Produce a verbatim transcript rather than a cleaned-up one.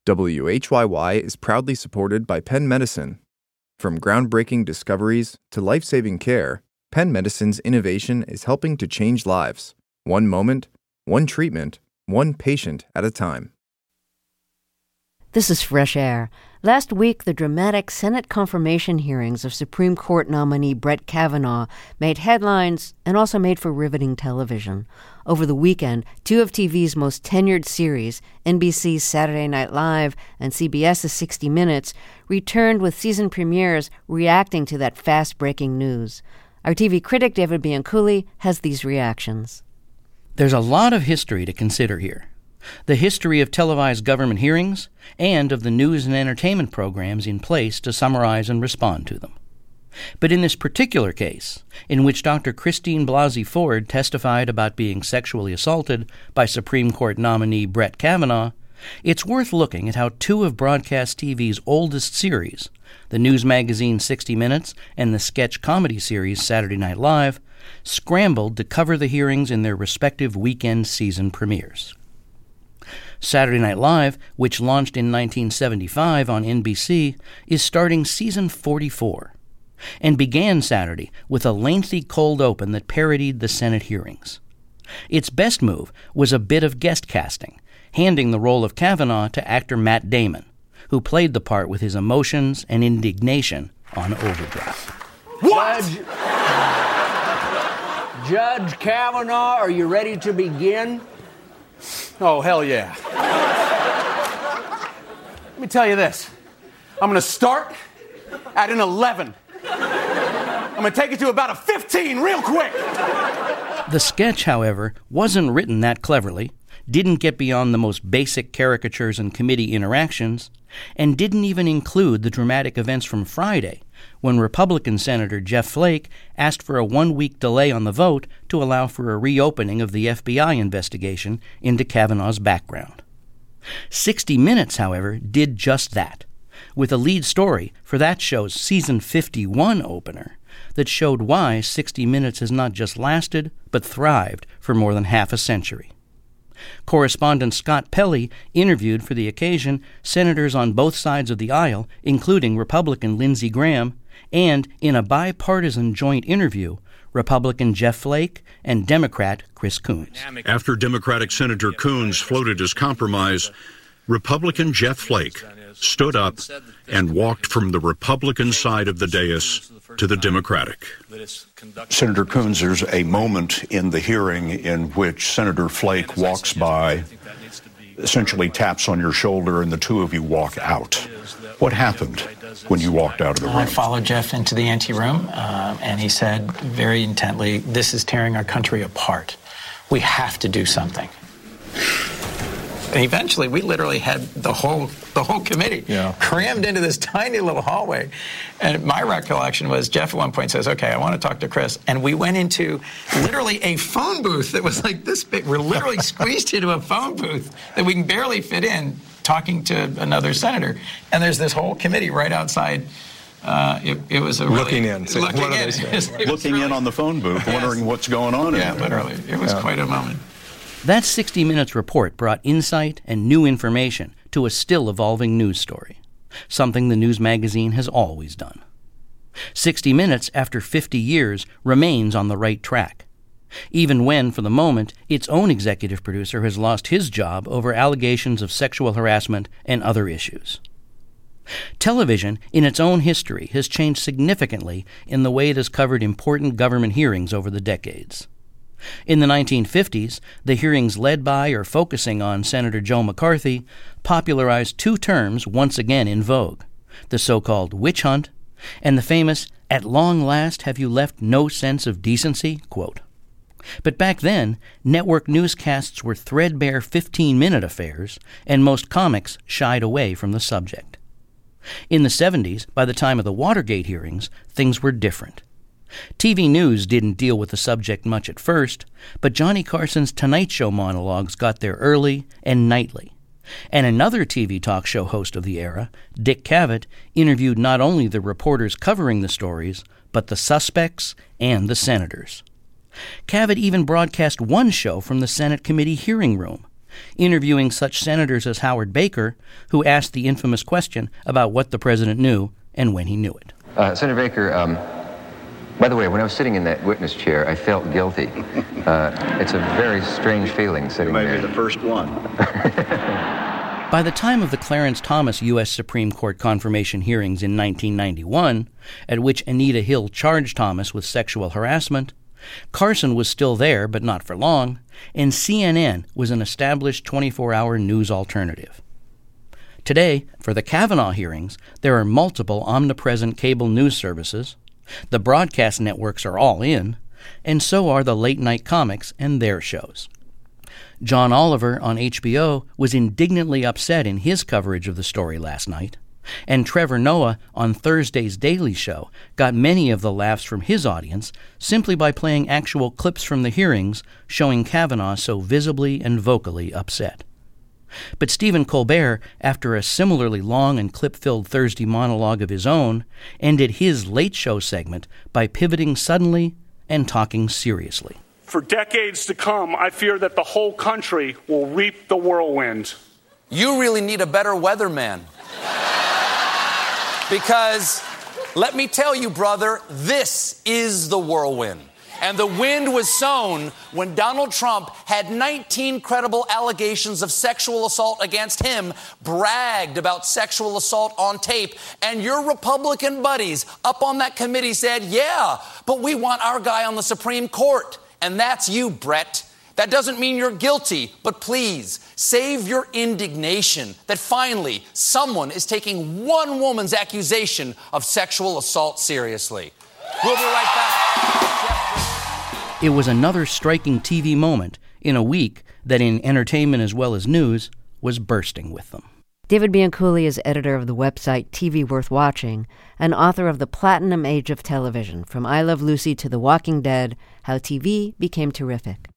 W H Y Y is proudly supported by Penn Medicine. From groundbreaking discoveries to life-saving care, Penn Medicine's innovation is helping to change lives, one moment, one treatment, one patient at a time. This is Fresh Air. Last week, the dramatic Senate confirmation hearings of Supreme Court nominee Brett Kavanaugh made headlines and also made for riveting television. Over the weekend, two of T V's most tenured series, N B C's Saturday Night Live and C B S's sixty minutes, returned with season premieres reacting to that fast-breaking news. Our T V critic, David Bianculli, has these reactions. There's a lot of history to consider here. The history of televised government hearings and of the news and entertainment programs in place to summarize and respond to them. But in this particular case, in which Doctor Christine Blasey Ford testified about being sexually assaulted by Supreme Court nominee Brett Kavanaugh, it's worth looking at how two of broadcast T V's oldest series, the news magazine sixty minutes and the sketch comedy series Saturday Night Live, scrambled to cover the hearings in their respective weekend season premieres. Saturday Night Live, which launched in nineteen seventy-five on N B C, is starting season forty-four, and began Saturday with a lengthy cold open that parodied the Senate hearings. Its best move was a bit of guest casting, handing the role of Kavanaugh to actor Matt Damon, who played the part with his emotions and indignation on overdrive. What? Judge, Judge Kavanaugh, are you ready to begin? Oh, hell yeah. Let me tell you this. I'm going to start at an eleven. I'm going to take it to about a fifteen real quick. The sketch, however, wasn't written that cleverly, didn't get beyond the most basic caricatures and committee interactions, and didn't even include the dramatic events from Friday, when Republican Senator Jeff Flake asked for a one-week delay on the vote to allow for a reopening of the F B I investigation into Kavanaugh's background. sixty minutes, however, did just that, with a lead story for that show's season fifty-one opener that showed why sixty minutes has not just lasted, but thrived for more than half a century. Correspondent Scott Pelley interviewed for the occasion senators on both sides of the aisle, including Republican Lindsey Graham, and, in a bipartisan joint interview, Republican Jeff Flake and Democrat Chris Coons. After Democratic Senator Coons floated his compromise, Republican Jeff Flake stood up and walked from the Republican side of the dais to the Democratic. Senator Coons, there's a moment in the hearing in which Senator Flake walks by, essentially taps on your shoulder, and the two of you walk out. What happened when you walked out of the room? I followed Jeff into the ante room, uh, and he said very intently, "This is tearing our country apart. We have to do something." And eventually, we literally had the whole the whole committee yeah. crammed into this tiny little hallway. And my recollection was Jeff at one point says, "Okay, I want to talk to Chris." And we went into literally a phone booth that was like this big. We're literally squeezed into a phone booth that we can barely fit in, talking to another senator. And there's this whole committee right outside. Uh, it, it was a really, looking in, so looking what are in. they saying? It was, it looking really, in on the phone booth, yes. wondering what's going on. Yeah, in there. literally, it was yeah. quite a moment. That sixty minutes report brought insight and new information to a still evolving news story, something the news magazine has always done. sixty minutes, after fifty years, remains on the right track, even when, for the moment, its own executive producer has lost his job over allegations of sexual harassment and other issues. Television, in its own history, has changed significantly in the way it has covered important government hearings over the decades. In the nineteen fifties, the hearings led by or focusing on Senator Joe McCarthy popularized two terms once again in vogue, the so-called witch hunt and the famous "at long last have you left no sense of decency" quote. But back then, network newscasts were threadbare fifteen-minute affairs, and most comics shied away from the subject. In the seventies, by the time of the Watergate hearings, things were different. T V news didn't deal with the subject much at first, but Johnny Carson's Tonight Show monologues got there early and nightly. And another T V talk show host of the era, Dick Cavett, interviewed not only the reporters covering the stories, but the suspects and the senators. Cavett even broadcast one show from the Senate committee hearing room, interviewing such senators as Howard Baker, who asked the infamous question about what the president knew and when he knew it. Uh, Senator Baker, um, by the way, when I was sitting in that witness chair, I felt guilty. Uh, it's a very strange feeling sitting there. You might be the first one. By the time of the Clarence Thomas U S Supreme Court confirmation hearings in nineteen ninety-one, at which Anita Hill charged Thomas with sexual harassment, Carson was still there, but not for long, and C N N was an established twenty-four hour news alternative. Today, for the Kavanaugh hearings, there are multiple omnipresent cable news services, the broadcast networks are all in, and so are the late-night comics and their shows. John Oliver on H B O was indignantly upset in his coverage of the story last night, and Trevor Noah on Thursday's Daily Show got many of the laughs from his audience simply by playing actual clips from the hearings showing Kavanaugh so visibly and vocally upset. But Stephen Colbert, after a similarly long and clip-filled Thursday monologue of his own, ended his Late Show segment by pivoting suddenly and talking seriously. For decades to come, I fear that the whole country will reap the whirlwind. You really need a better weatherman. Because, let me tell you, brother, this is the whirlwind. And the wind was sown when Donald Trump had nineteen credible allegations of sexual assault against him, bragged about sexual assault on tape, and your Republican buddies up on that committee said, yeah, but we want our guy on the Supreme Court. And that's you, Brett. That doesn't mean you're guilty, but please, save your indignation that finally someone is taking one woman's accusation of sexual assault seriously. We'll be right back. It was another striking T V moment in a week that, in entertainment as well as news, was bursting with them. David Bianculli is editor of the website T V Worth Watching and author of The Platinum Age of Television, From I Love Lucy to The Walking Dead, How T V Became Terrific.